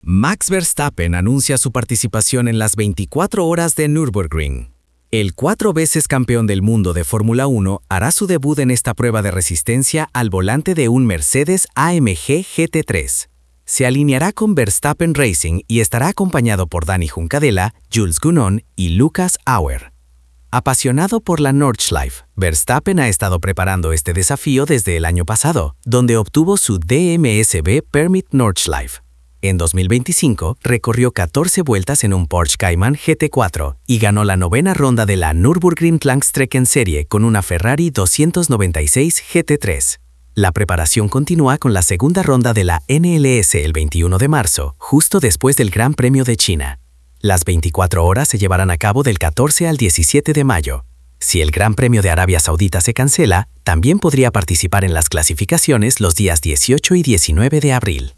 Max Verstappen anuncia su participación en las 24 horas de Nürburgring. El 4 veces campeón del mundo de Fórmula 1 hará su debut en esta prueba de resistencia al volante de un Mercedes AMG GT3. Se alineará con Verstappen Racing y estará acompañado por Dani Juncadella, Jules Gounon y Lucas Auer. Apasionado por la Nordschleife, Verstappen ha estado preparando este desafío desde el año pasado, donde obtuvo su DMSB Permit Nordschleife. En 2025, recorrió 14 vueltas en un Porsche Cayman GT4 y ganó la 9ª ronda de la Nürburgring Langstrecken Serie con una Ferrari 296 GT3. La preparación continúa con la segunda ronda de la NLS el 21 de marzo, justo después del Gran Premio de China. Las 24 horas se llevarán a cabo del 14 al 17 de mayo. Si el Gran Premio de Arabia Saudita se cancela, también podría participar en las clasificaciones los días 18 y 19 de abril.